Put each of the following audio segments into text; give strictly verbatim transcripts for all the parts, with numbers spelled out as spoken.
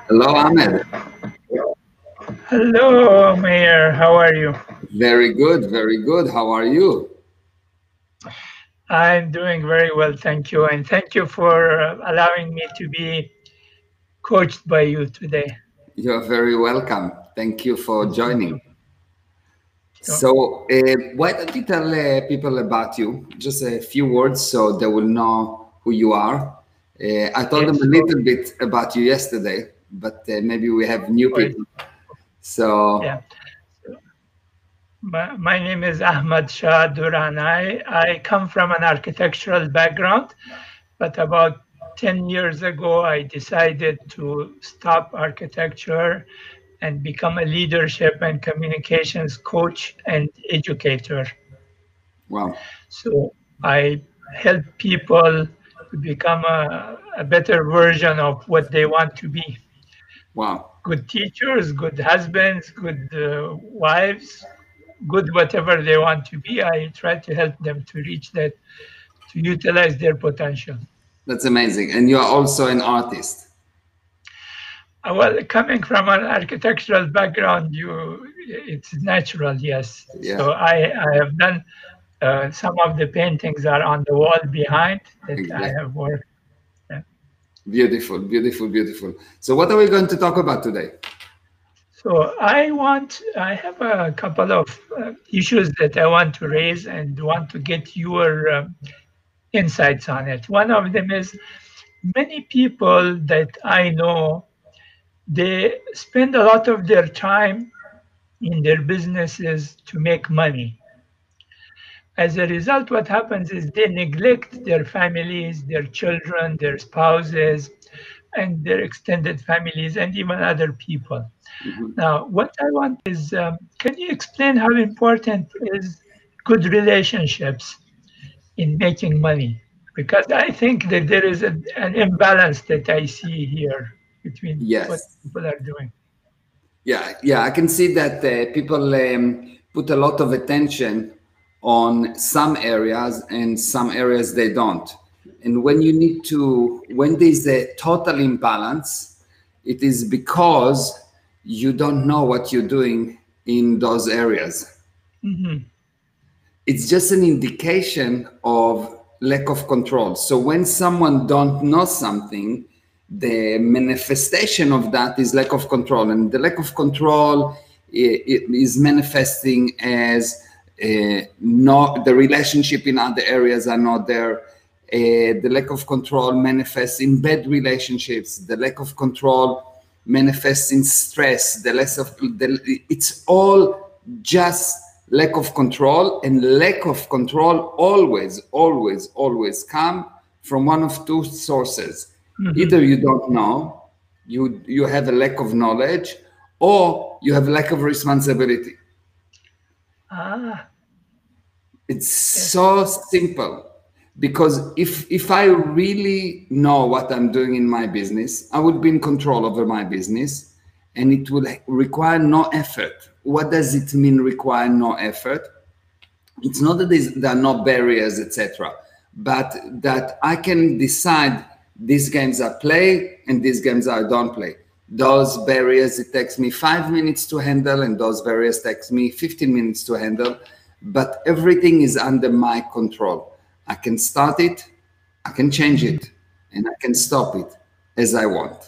Hello, Ahmed. Hello, Mayor. How are you? Very good, very good. How are you? I'm doing very well, thank you. And thank you for uh, allowing me to be coached by you today. You're very welcome. Thank you for Thank you. joining. So, So, uh, why don't you tell uh, people about you? Just a few words so they will know who you are. Uh, I told them yes, a so, little bit about you yesterday, but uh, maybe we have new well, people. So, yeah. So, my, my name is Ahmad Shah Duranai. I come from an architectural background, but about ten years ago, I decided to stop architecture and become a leadership and communications coach and educator. wow, So I help people to become a, a better version of what they want to be. wow. Good teachers, good husbands, good uh, wives, good whatever they want to be. I try to help them to reach that, to utilize their potential. That's amazing. And you are also an artist. Uh, Well, coming from an architectural background, you it's natural, yes. Yeah, So I, I have done uh, some of the paintings are on the wall behind that I exactly. have worked. uh, Beautiful, beautiful, beautiful. So, what are we going to talk about today? So I want, I have a couple of uh, issues that I want to raise and want to get your um, insights on it. One of them is many people that I know, they spend a lot of their time in their businesses to make money. As a result, what happens is they neglect their families, their children, their spouses, and their extended families, and even other people. Mhm. Now, what I want is, um, can you explain how important is good relationships in making money? Because I think that there is a, an imbalance that I see here between what Yes. people are doing. Yeah, yeah, I can see that uh, people um, put a lot of attention on some areas and some areas they don't. And when you need to, when there's a total imbalance, it is because you don't know what you're doing in those areas. Hmm. It's just an indication of lack of control. So when someone don't know something, the manifestation of that is lack of control, and the lack of control i- i- is manifesting as uh, not the relationship in other areas are not there. Uh, the lack of control manifests in bad relationships. The lack of control manifests in stress. The less of the, it's all just lack of control, and lack of control always, always, always come from one of two sources. Hmm. Either you don't know, you you have a lack of knowledge, or you have a lack of responsibility. Ah, It's yes. so simple, because if if I really know what I'm doing in my business, I would be in control over my business, and it will require no effort. What does it mean, require no effort? It's not that there's, there are no barriers, et cetera, but that I can decide these games I play and these games I don't play. Those barriers, it takes me five minutes to handle, and those barriers takes me fifteen minutes to handle. But everything is under my control. I can start it, I can change Mhm. it, and I can stop it as I want.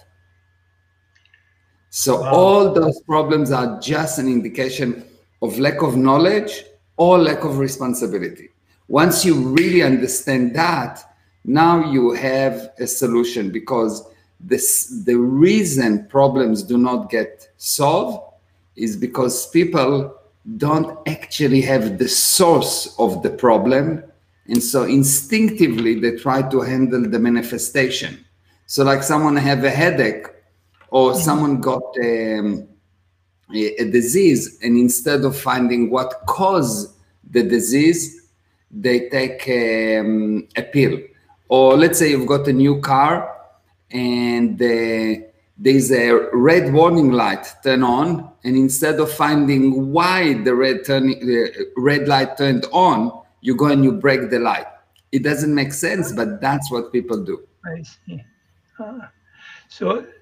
So Wow. all those problems are just an indication of lack of knowledge or lack of responsibility. Once you really understand that, now you have a solution, because this the reason problems do not get solved is because people don't actually have the source of the problem, and so instinctively they try to handle the manifestation. So like someone have a headache, or Mhm. someone got um, a, a disease, and instead of finding what caused the disease, they take um, a pill. Or let's say you've got a new car, and uh, there's a red warning light turn on, and instead of finding why the red turn, uh, red light turned on, you go and you break the light. It doesn't make sense, but that's what people do. I see. Ah. So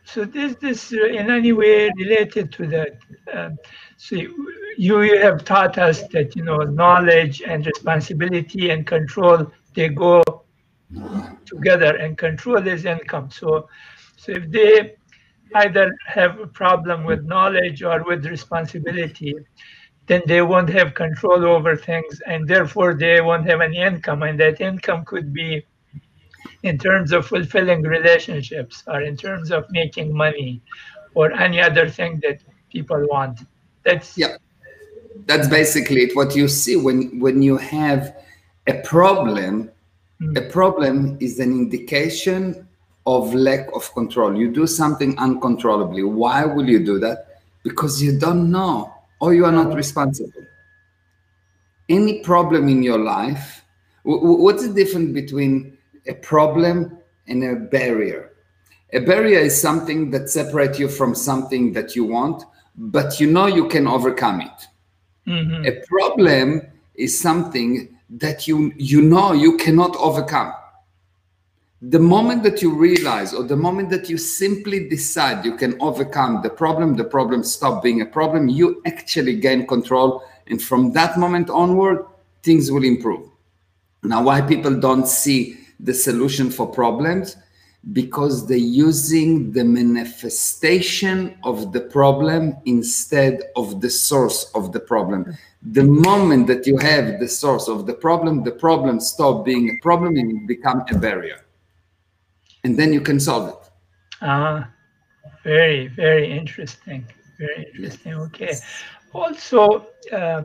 so is this uh, in any way related to that? Um, so you, you have taught us that, you know, knowledge and responsibility and control, they go together, and control is income. So, so if they either have a problem with knowledge or with responsibility, then they won't have control over things, and therefore they won't have any income. And that income could be in terms of fulfilling relationships, or in terms of making money, or any other thing that people want. That's Yeah, that's basically it. What you see when when you have a problem, mm. a problem is an indication of lack of control. You do something uncontrollably. Why will you do that? Because you don't know, or you are not responsible. Any problem in your life, what's the difference between a problem and a barrier? A barrier is something that separates you from something that you want, but you know you can overcome it. Mm-hmm. A problem is something that you you know you cannot overcome. The moment that you realize, or the moment that you simply decide you can overcome the problem, the problem stops being a problem, you actually gain control. And from that moment onward, things will improve. Now, why people don't see the solution for problems? Because they're using the manifestation of the problem instead of the source of the problem. The moment that you have the source of the problem, the problem stops being a problem and it becomes a barrier. And then you can solve it. Ah, very, very interesting. Very interesting. Okay. Also, um,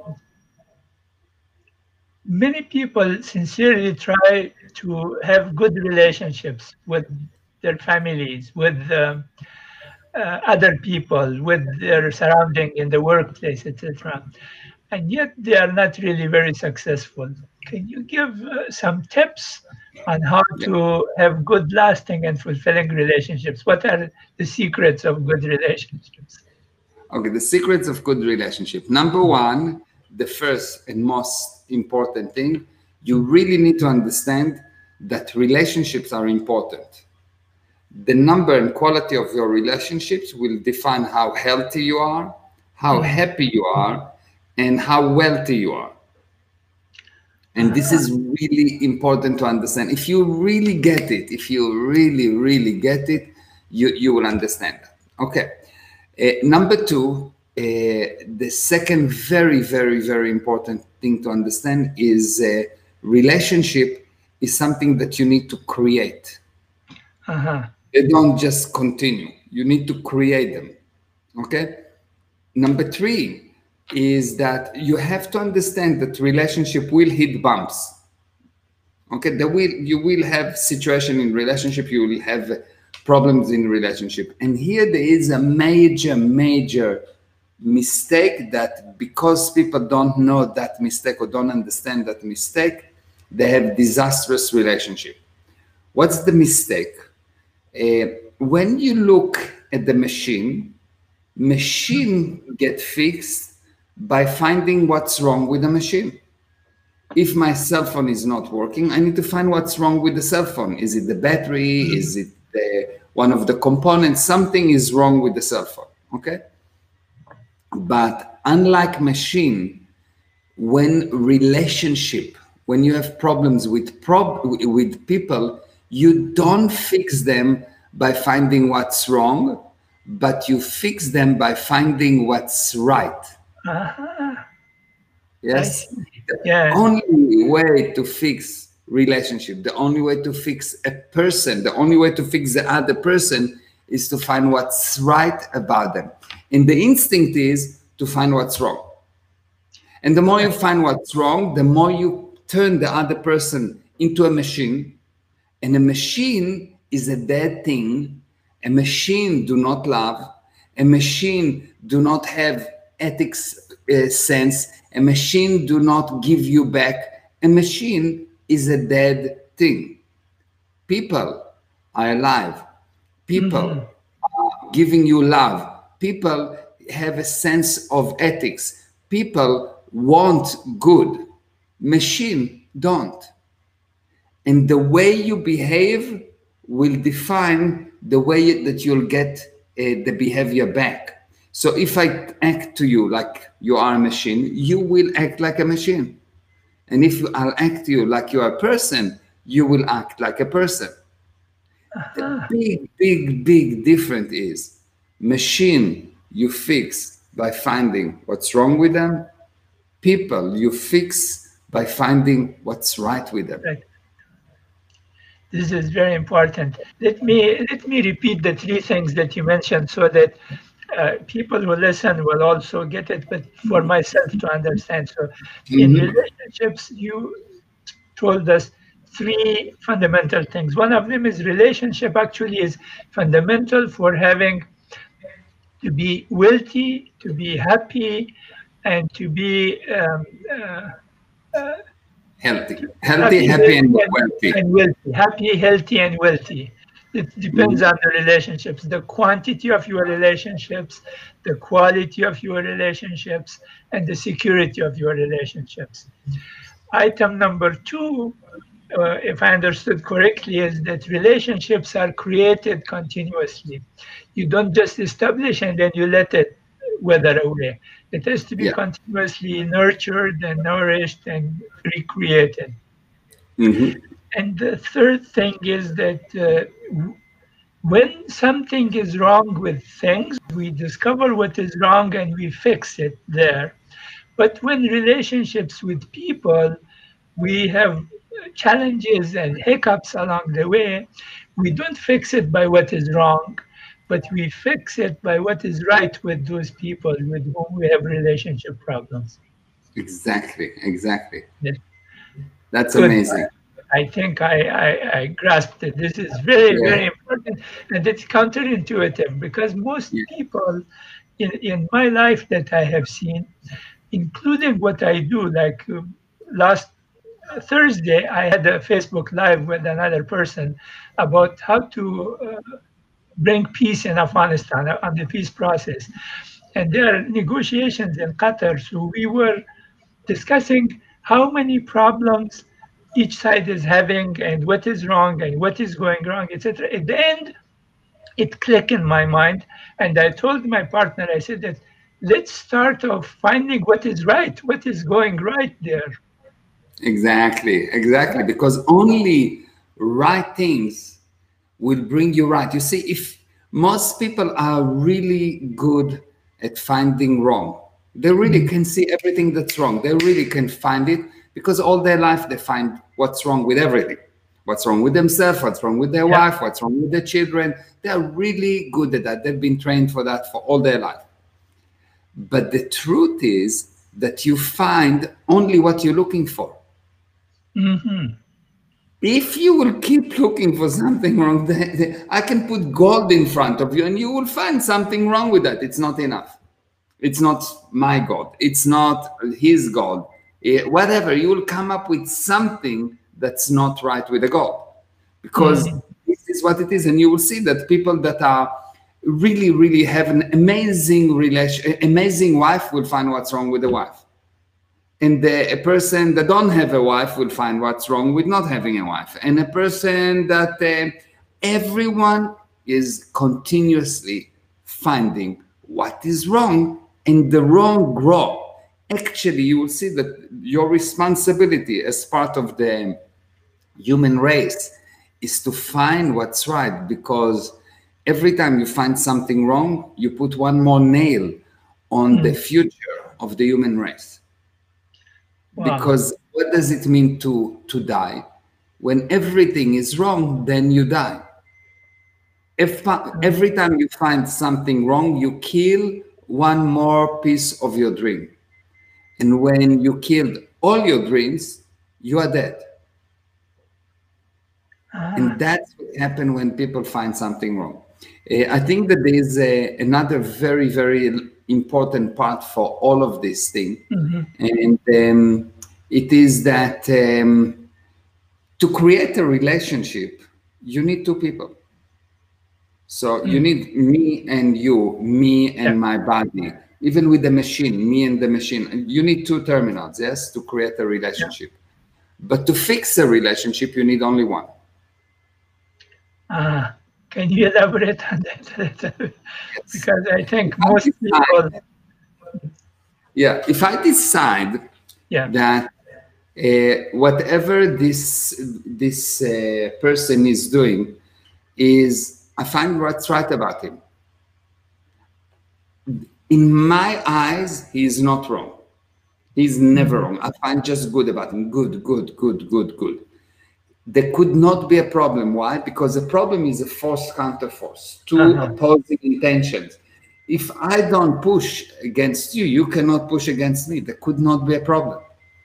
many people sincerely try to have good relationships with their families, with um, uh, other people, with their surrounding in the workplace, et cetera. And yet they are not really very successful. Can you give uh, some tips on how to have good, lasting, and fulfilling relationships? What are the secrets of good relationships? Okay, the secrets of good relationship. Number one, the first and most important thing, you really need to understand that relationships are important. The number and quality of your relationships will define how healthy you are, how happy you are, and how wealthy you are. And this is really important to understand. If you really get it, if you really, really get it, you, you will understand that. Okay. Uh, number two, uh, the second very, very, very important thing to understand is uh, relationship is something that you need to create. Uh-huh. They don't just continue. You need to create them. Okay. Number three is that you have to understand that relationship will hit bumps. Okay, there will you will have situation in relationship, you will have problems in relationship. And here there is a major, major mistake that because people don't know that mistake or don't understand that mistake, they have disastrous relationship. What's the mistake? Uh, when you look at the machine, machine get fixed by finding what's wrong with the machine. If my cell phone is not working, I need to find what's wrong with the cell phone. Is it the battery? Is it the, one of the components? Something is wrong with the cell phone, okay? But unlike machine, when relationship, when you have problems with, prob with people, you don't fix them by finding what's wrong, but you fix them by finding what's right. Uh-huh. Yes. The yeah. only way to fix relationship, the only way to fix a person, the only way to fix the other person is to find what's right about them. And the instinct is to find what's wrong. And the more you find what's wrong, the more you turn the other person into a machine. And a machine is a dead thing. A machine do not love. A machine do not have ethics uh, sense. A machine do not give you back. A machine is a dead thing. People are alive. People mm-hmm. are giving you love. People have a sense of ethics. People want good. Machine don't. And the way you behave will define the way that you'll get uh, the behavior back. So if I act to you like you are a machine, you will act like a machine. And if I'll act to you like you are a person, you will act like a person. Uh-huh. The big, big, big difference is machine you fix by finding what's wrong with them. People you fix by finding what's right with them. Right. This is very important. Let me let me repeat the three things that you mentioned so that uh, people who listen will also get it, but for myself to understand. So mm-hmm. in relationships, you told us three fundamental things. One of them is relationship actually is fundamental for having to be wealthy, to be happy, and to be um, uh, uh, healthy, healthy, happy, happy and wealthy. And wealthy, happy, healthy, and wealthy. It depends mm-hmm. on the relationships, the quantity of your relationships, the quality of your relationships, and the security of your relationships. Item number two, uh, if I understood correctly, is that relationships are created continuously. You don't just establish and then you let it wither away. It has to be yeah. continuously nurtured and nourished and recreated. Mm-hmm. And the third thing is that uh, when something is wrong with things, we discover what is wrong and we fix it there. But when relationships with people, we have challenges and hiccups along the way, we don't fix it by what is wrong, but we fix it by what is right with those people with whom we have relationship problems. Exactly, exactly. Yes. That's Good. amazing. I think I, I, I grasped it. This is very, yeah. very important. And it's counterintuitive because most yeah. people in, in my life that I have seen, including what I do, like uh, last Thursday, I had a Facebook Live with another person about how to uh, bring peace in Afghanistan on the peace process. And there are negotiations in Qatar. So we were discussing how many problems each side is having and what is wrong and what is going wrong, et cetera. At the end, it clicked in my mind. And I told my partner, I said that let's start off finding what is right, what is going right there. Exactly, exactly. Because only right things will bring you right. You see, if most people are really good at finding wrong, they really can see everything that's wrong. They really can find it because all their life they find what's wrong with everything. What's wrong with themselves, what's wrong with their yeah. wife, what's wrong with their children. They're really good at that. They've been trained for that for all their life. But the truth is that you find only what you're looking for. Mm-hmm. If you will keep looking for something wrong, then, then I can put gold in front of you and you will find something wrong with that. It's not enough. It's not my God. It's not his God. It, whatever, you will come up with something that's not right with the God. Because mm-hmm. this is what it is. And you will see that people that are really, really have an amazing relation, amazing wife will find what's wrong with the wife. And the, a person that don't have a wife will find what's wrong with not having a wife. And a person that uh, everyone is continuously finding what is wrong and the wrong grow. Actually, you will see that your responsibility as part of the human race is to find what's right, because every time you find something wrong, you put one more nail on mm. the future of the human race. Wow. Because what does it mean to, to die? When everything is wrong, then you die. If every time you find something wrong, you kill one more piece of your dream. And when you killed all your dreams, you are dead. Ah. And that's what happens when people find something wrong. Uh, I think that there is a, another very, very important part for all of this thing. Mm-hmm. And um, it is that um, to create a relationship, you need two people. So mm-hmm. you need me and you, me and yeah. my body. Even with the machine, me and the machine, you need two terminals, yes, to create a relationship. Yeah. But to fix a relationship, you need only one. Ah, Can you elaborate on that? Yes. Because I think If most I decide, people. Yeah, if I decide Yeah. that uh, whatever this this uh, person is doing is, I find what's right about him. In my eyes, he is not wrong. He's never Mhm. wrong. I find just good about him. Good, good, good, good, good. There could not be a problem. Why? Because the problem is a force counter force, two Uh-huh. opposing intentions. If I don't push against you, you cannot push against me. There could not be a problem.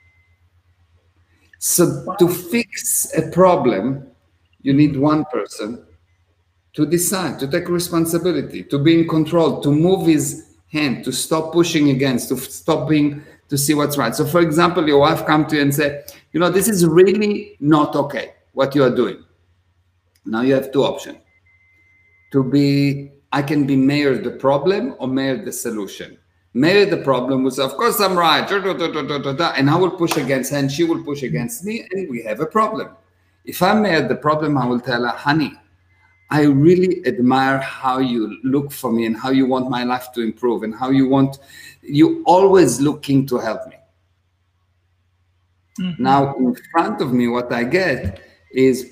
So to fix a problem, you need one person to decide, to take responsibility, to be in control, to move his hand, to stop pushing against, to stop being, to see what's right. So for example, your wife come to you and say, you know, this is really not okay, what you are doing. Now you have two options. To be, I can be mayor the problem or mayor the solution. Mayor the problem was, of course I'm right, and I will push against her and she will push against me and we have a problem. If I'm mayor the problem, I will tell her, honey, I really admire how you look for me and how you want my life to improve and how you want, you always looking to help me. Mm-hmm. Now in front of me, what I get is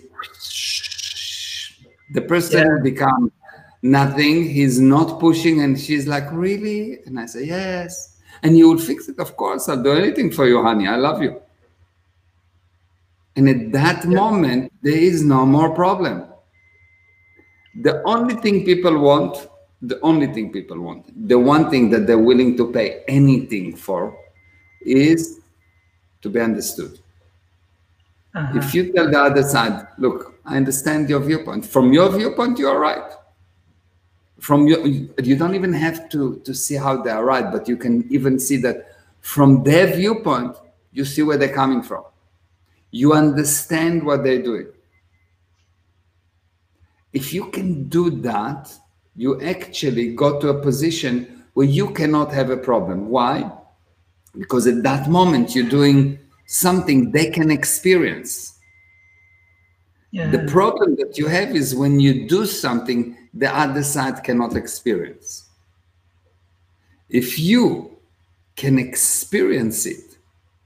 the person yeah. become nothing. He's not pushing, and she's like, really? And I say, yes. And you will fix it, of course. I'll do anything for you, honey. I love you. And at that yeah. moment, there is no more problem. The only thing people want, the only thing people want, the one thing that they're willing to pay anything for is to be understood. Uh-huh. If you tell the other side, look, I understand your viewpoint. From your viewpoint, you're right. From your, you don't even have to, to see how they are right, but you can even see that from their viewpoint, you see where they're coming from. You understand what they're doing. If you can do that, you actually got to a position where you cannot have a problem. Why? Because at that moment, you're doing something they can experience. Yeah. The problem that you have is when you do something the other side cannot experience. If you can experience it,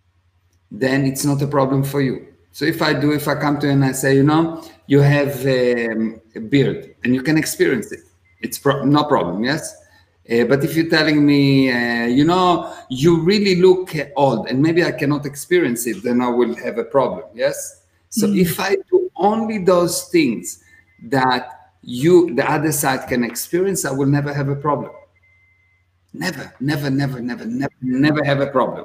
then it's not a problem for you. So if I do, if I come to you and I say, you know, you have um, a beard and you can experience it, it's pro no problem, yes? Uh, but if you're telling me, uh, you know, you really look old and maybe I cannot experience it, then I will have a problem, yes? So mm. if I do only those things that you, the other side can experience, I will never have a problem. Never, never, never, never, never, never have a problem.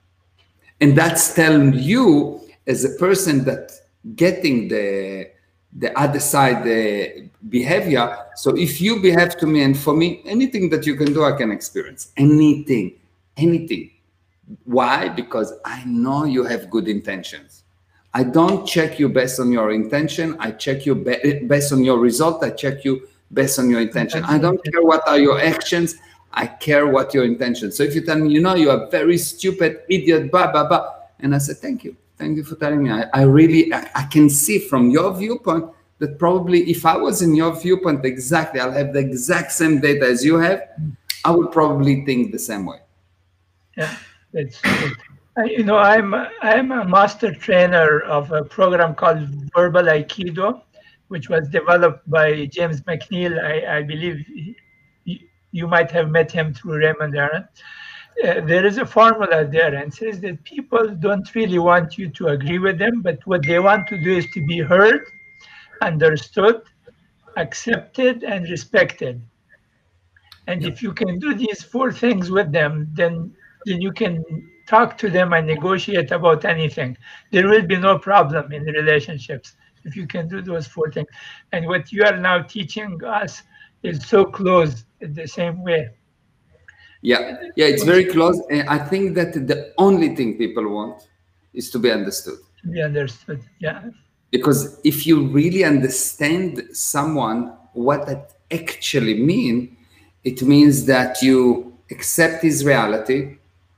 And that's telling you as a person that getting the, the other side the behavior. So if you behave to me and for me, anything that you can do, I can experience. Anything, anything. Why? Because I know you have good intentions. I don't check you based on your intention. I check you based on your result. I check you based on your intention. I don't care what are your actions. I care what your intention. So if you tell me, you know, you are very stupid, idiot, blah, blah, blah. And I said, thank you. Thank you for telling me. I, I really, I, I can see from your viewpoint that probably if I was in your viewpoint exactly, I'll have the exact same data as you have, I would probably think the same way. Yeah, it's, you know, I'm, I'm a master trainer of a program called Verbal Aikido, which was developed by James McNeil. I, I believe he, you might have met him through Raymond Aron. Uh, there is a formula there and says that people don't really want you to agree with them, but what they want to do is to be heard, understood, accepted, and respected. And yeah. if you can do these four things with them, then, then you can talk to them and negotiate about anything. There will be no problem in relationships if you can do those four things. And what you are now teaching us is so close in the same way. Yeah, yeah, it's very close. And I think that the only thing people want is to be understood. To be understood, yeah. Because if you really understand someone, what that actually means, it means that you accept his reality,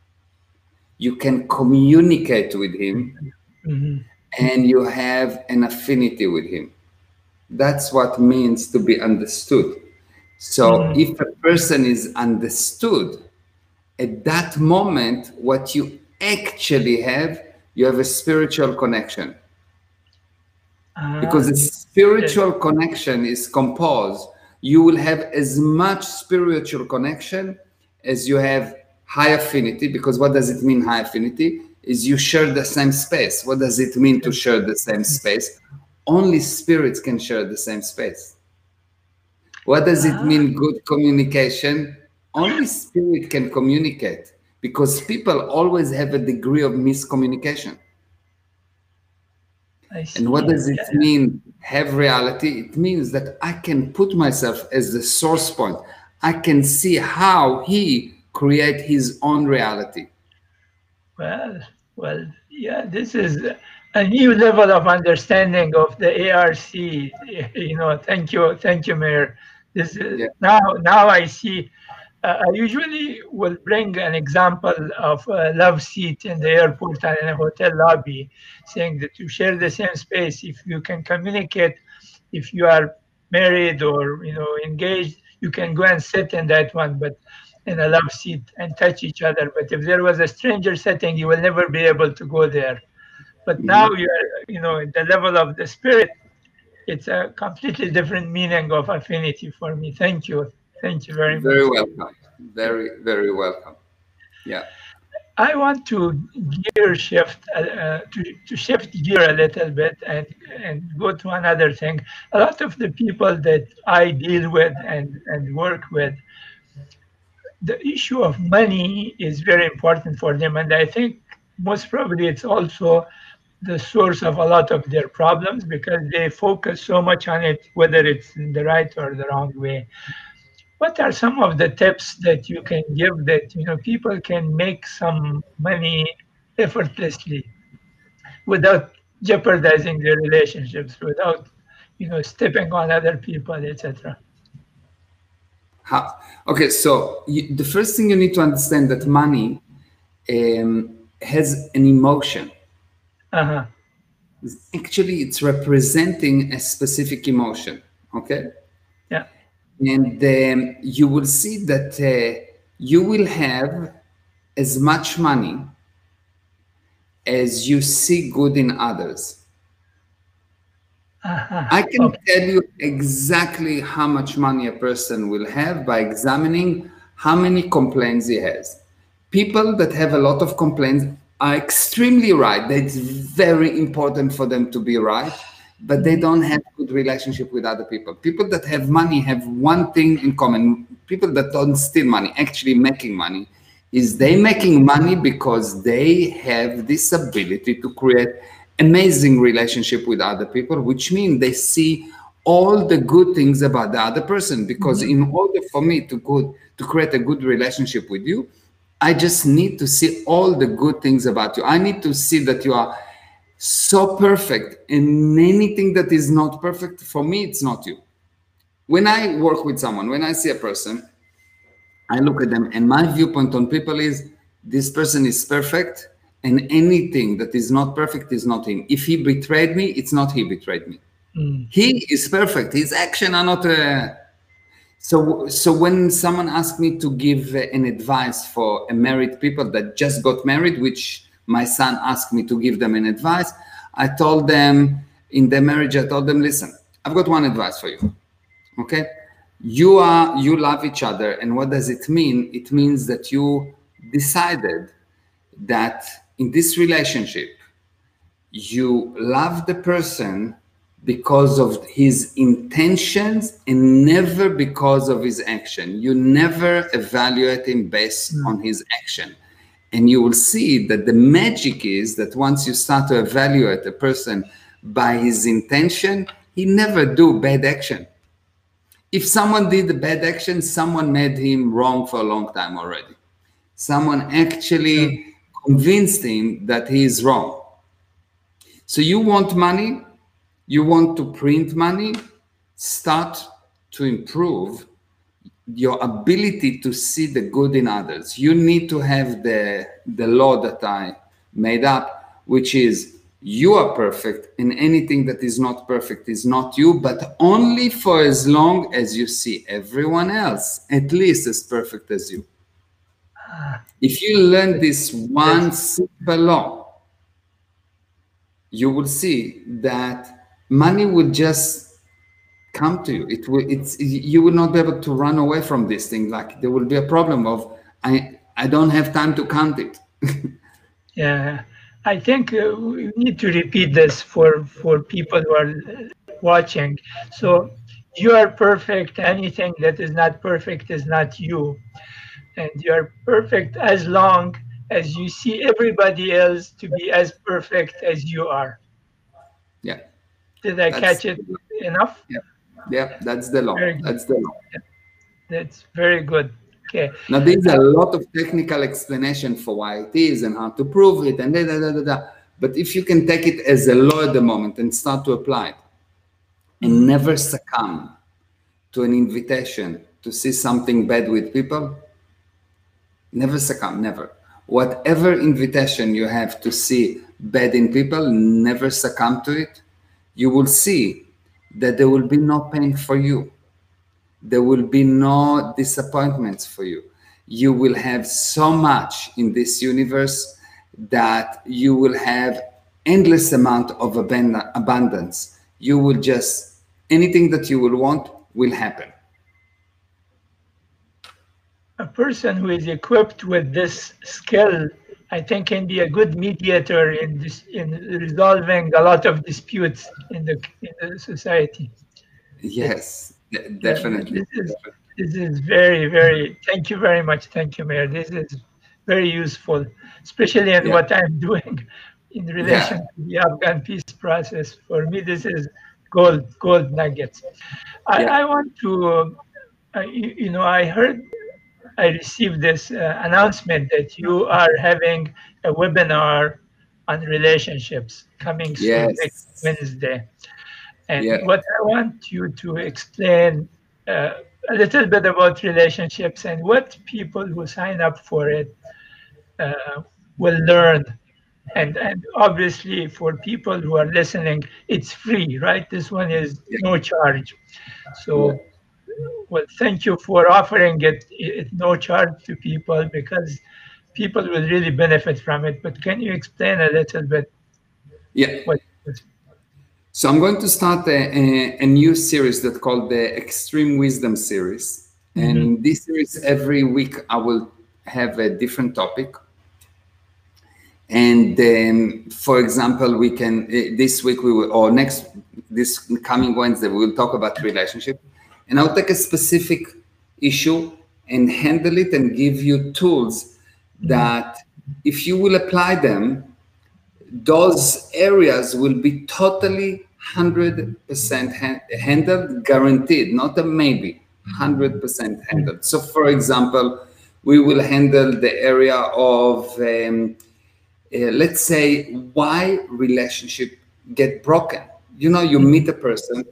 you can communicate with him, mm-hmm. and you have an affinity with him. That's what means to be understood. So mm-hmm. if a person is understood, at that moment, what you actually have, you have a spiritual connection. Uh, because the spiritual yes. connection is composed. You will have as much spiritual connection as you have high affinity, because what does it mean, high affinity? Is you share the same space. What does it mean to share the same space? Only spirits can share the same space. What does it mean, good communication? Only spirit can communicate, because people always have a degree of miscommunication. And what does it yeah. mean, have reality? It means that I can put myself as the source point. I can see how he create his own reality. Well, well, yeah, this is a new level of understanding of the A R C. You know, thank you, thank you, Meir. This is yeah. now, now I see. Uh, I usually will bring an example of a love seat in the airport and in a hotel lobby, saying that you share the same space. If you can communicate, if you are married or you know engaged, you can go and sit in that one, but in a love seat and touch each other. But if there was a stranger setting, you will never be able to go there. But mm-hmm. now you are, you know, at the level of the spirit, it's a completely different meaning of affinity for me. Thank you. Thank you very, very much. Very welcome. Very, very welcome. Yeah. I want to gear shift, uh, to, to shift gear a little bit and, and go to another thing. A lot of the people that I deal with and, and work with, the issue of money is very important for them. And I think most probably it's also the source of a lot of their problems, because they focus so much on it, whether it's in the right or the wrong way. What are some of the tips that you can give that you know people can make some money effortlessly without jeopardizing their relationships, without you know stepping on other people, et cetera? How? Okay, so you, the first thing you need to understand that money um, has an emotion. Uh-huh. Actually, it's representing a specific emotion. Okay. Yeah. And um, you will see that uh, you will have as much money as you see good in others. Uh-huh. I can okay. tell you exactly how much money a person will have by examining how many complaints he has. People that have a lot of complaints are extremely right. It's very important for them to be right, but they don't have good relationship with other people. People that have money have one thing in common. People that don't steal money, actually making money, is they making money because they have this ability to create amazing relationship with other people, which means they see all the good things about the other person. Because mm-hmm. in order for me to good to create a good relationship with you, I just need to see all the good things about you. I need to see that you are so perfect, and anything that is not perfect, for me, it's not you. When I work with someone, when I see a person, I look at them, and my viewpoint on people is this person is perfect, and anything that is not perfect is not him. If he betrayed me, it's not he betrayed me. Mm. He is perfect. His actions are not. Uh... So, so when someone asks me to give uh, an advice for a married people that just got married, which my son asked me to give them an advice, I told them in their marriage, I told them, listen, I've got one advice for you. Okay. You are, you love each other. And what does it mean? It means that you decided that in this relationship, you love the person because of his intentions and never because of his action. You never evaluate him based mm. on his action. And you will see that the magic is that once you start to evaluate a person by his intention, he never do bad action. If someone did a bad action, someone made him wrong for a long time already. Someone actually mm. convinced him that he is wrong. So you want money, you want to print money, start to improve your ability to see the good in others. You need to have the, the law that I made up, which is You are perfect, and anything that is not perfect is not you, but only for as long as you see everyone else at least as perfect as you. If you learn this one simple law, you will see that money will just come to you. It will, it's, you will not be able to run away from this thing. Like there will be a problem of, I, I don't have time to count it. Yeah. I think uh, we need to repeat this for, for people who are watching. So you are perfect. Anything that is not perfect is not you. And you are perfect as long as you see everybody else to be as perfect as you are. Yeah. Did I that's, catch it enough? Yeah. Yeah, that's the law. That's the law. Yeah. That's very good. Okay. Now, there's a lot of technical explanation for why it is and how to prove it and da, da, da, da, da. But if you can take it as a law at the moment and start to apply it and never succumb to an invitation to see something bad with people, never succumb, never. Whatever invitation you have to see bad in people, never succumb to it. You will see that there will be no pain for you. There will be no disappointments for you. You will have so much in this universe that you will have endless amount of abundance. You will just, anything that you will want will happen. A person who is equipped with this skill, I think, can be a good mediator in this, in resolving a lot of disputes in the, in the society. Yes. Definitely. This is, this is very, very, thank you very much. Thank you, Meir. This is very useful, especially in yeah. what I'm doing in relation yeah. to the Afghan peace process. For me, this is gold, gold nuggets. I, yeah. I want to, uh, you, you know, I heard, I received this uh, announcement that you are having a webinar on relationships coming soon, yes. next Wednesday. And yeah. what I want you to explain uh, a little bit about relationships and what people who sign up for it uh, will learn. And, and obviously for people who are listening, it's free, right? This one is yeah. no charge. So, yeah. well, thank you for offering it at no charge to people, because people will really benefit from it. But can you explain a little bit? Yeah. What, So I'm going to start a, a, a new series that's called the Extreme Wisdom series. Mm-hmm. And in this series, every week I will have a different topic. And um, for example, we can, uh, this week we will, or next, this coming Wednesday, we will talk about relationship. And I'll take a specific issue and handle it and give you tools that if you will apply them, those areas will be totally one hundred percent ha handled, guaranteed, not a maybe, one hundred percent handled. So for example, we will handle the area of, um, uh, let's say, why relationship get broken. You know, you meet a person,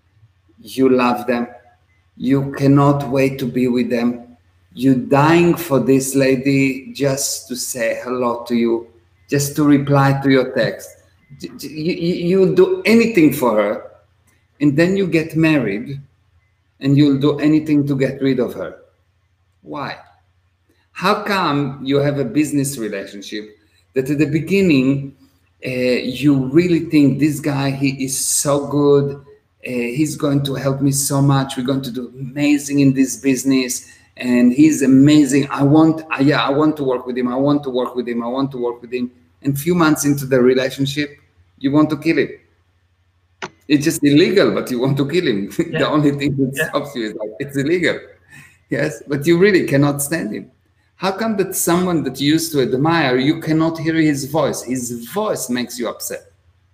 you love them, you cannot wait to be with them, you're dying for this lady just to say hello to you, just to reply to your text. You, you, you'll do anything for her, and then you get married and you'll do anything to get rid of her. Why? How come you have a business relationship that at the beginning uh, you really think this guy, he is so good, uh, he's going to help me so much, we're going to do amazing in this business, and he's amazing. I want, uh, yeah, I want to work with him. I want to work with him. I want to work with him. And a few months into the relationship, you want to kill him. It's just illegal, but you want to kill him. Yeah. The only thing that yeah. stops you is like, it's illegal. Yes, but you really cannot stand him. How come that someone that you used to admire, you cannot hear his voice? His voice makes you upset.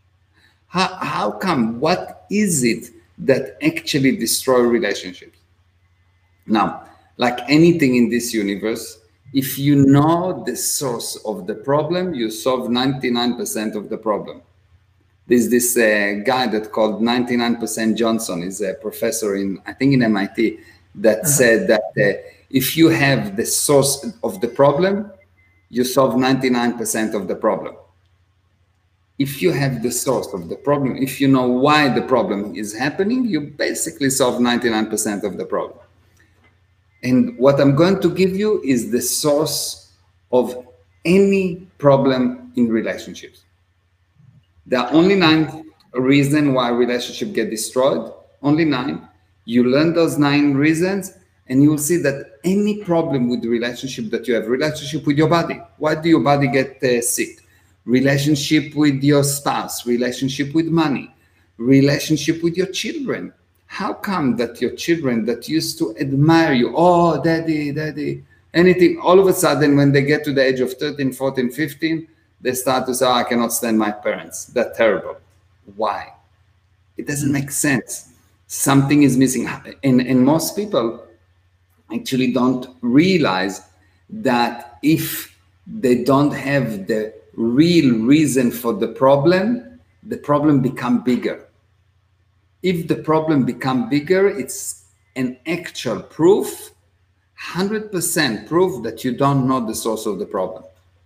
How, how come? What is it that actually destroys relationships? Now, like anything in this universe, if you know the source of the problem, you solve ninety-nine percent of the problem. There's this uh, guy that called ninety-nine percent Johnson, is a professor in, I think in M I T, that uh-huh. said that uh, if you have the source of the problem, you solve ninety-nine percent of the problem. if you have the source of the problem, if you know why the problem is happening, you basically solve ninety-nine percent of the problem. And what I'm going to give you is the source of any problem in relationships. There are only nine reasons why relationships get destroyed, only nine. You learn those nine reasons, and you will see that any problem with the relationship that you have, relationship with your body, why do your body get uh, sick? Relationship with your spouse, relationship with money, relationship with your children. How come that your children that used to admire you, oh, daddy, daddy, anything, all of a sudden when they get to the age of thirteen, fourteen, fifteen, they start to say, oh, I cannot stand my parents. They're terrible. Why? It doesn't make sense. Something is missing. And, and most people actually don't realize that if they don't have the real reason for the problem, the problem become bigger. If the problem become bigger, it's an actual proof, one hundred percent proof that you don't know the source of the problem.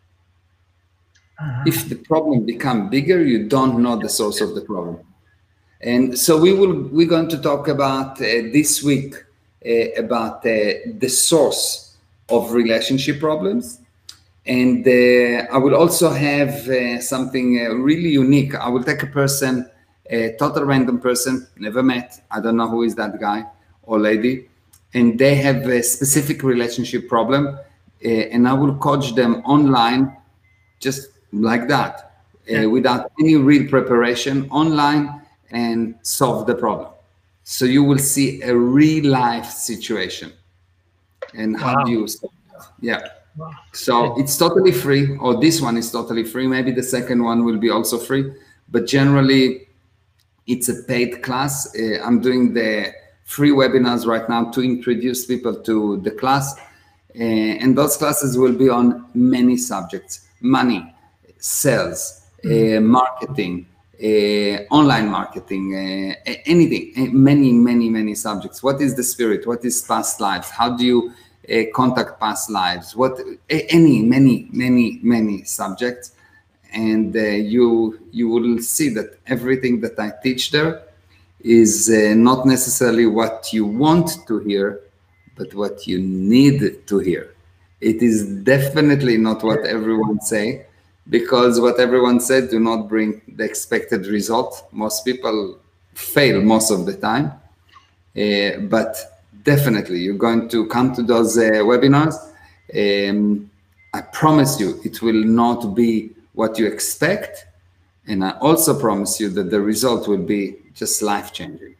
Uh-huh. If the problem become bigger, you don't know the source of the problem. And so we will, we're going to talk about uh, this week uh, about uh, the source of relationship problems. And uh, I will also have uh, something uh, really unique. I will take a person, a total random person, never met. I don't know who is that guy or lady. And they have a specific relationship problem. Uh, and I will coach them online, just like that, uh, without any real preparation, online, and solve the problem. So you will see a real life situation. And how wow. do you solve it? Yeah. Wow. So it's totally free, or this one is totally free. Maybe the second one will be also free, but generally it's a paid class. Uh, I'm doing the free webinars right now to introduce people to the class. Uh, and those classes will be on many subjects: money, sales, uh, marketing, uh, online marketing, uh, anything, uh, many, many, many subjects. What is the spirit? What is past lives? How do you uh, contact past lives? What, any, many, many, many subjects. And uh, you, you will see that everything that I teach there is uh, not necessarily what you want to hear, but what you need to hear. It is definitely not what everyone say, because what everyone said do not bring the expected result. Most people fail most of the time, uh, but definitely you're going to come to those uh, webinars. Um, I promise you it will not be what you expect. And I also promise you that the result will be just life-changing.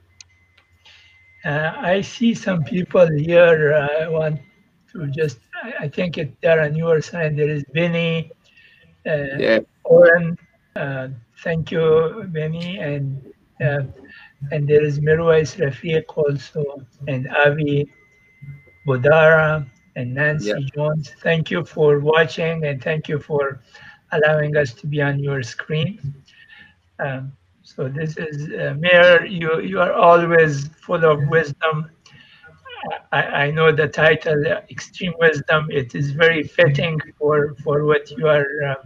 Uh, I see some people here uh, want to just, I, I think it, they're on your side. There is Benny, uh, yeah. Oren, uh, thank you, Benny, and uh, and there is Mirwais Rafiq also, and Avi Bodara, and Nancy yeah. Jones. Thank you for watching, and thank you for allowing us to be on your screen. Um, so this is uh, Meir. You you are always full of wisdom. I, I know the title, uh, Extreme Wisdom. It is very fitting for for what you are uh,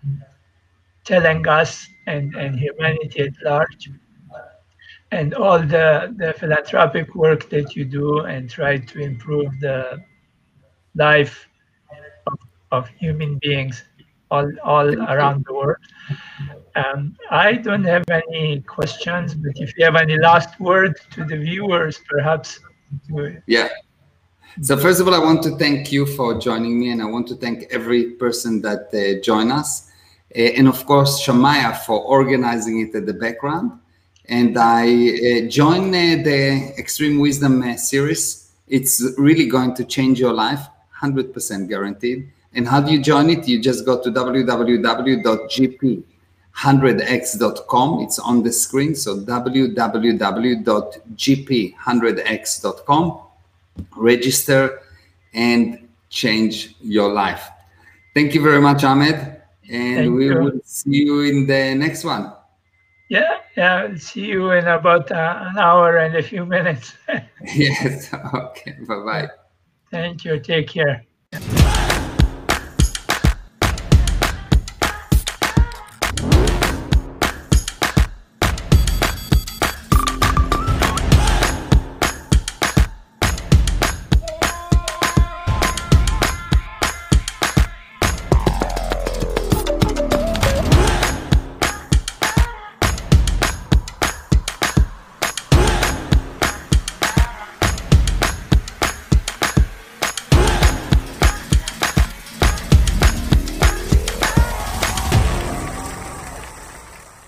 telling us and and humanity at large, and all the the philanthropic work that you do and try to improve the life of, of human beings all all around the world. Um, I don't have any questions, but if you have any last word to the viewers, perhaps. Yeah. So first of all, I want to thank you for joining me, and I want to thank every person that uh, joined us, uh, and of course Shamaya for organizing it at the background. And I uh, joined uh, the Extreme Wisdom uh, series. It's really going to change your life, one hundred percent guaranteed. And how do you join it? You just go to w w w dot g p one hundred x dot com. It's on the screen. So w w w dot g p one hundred x dot com. Register and change your life. Thank you very much, Ahmed. And Thank we you. will see you in the next one. Yeah, yeah. I'll see you in about uh, an hour and a few minutes. Yes. Okay. Bye-bye. Thank you. Take care.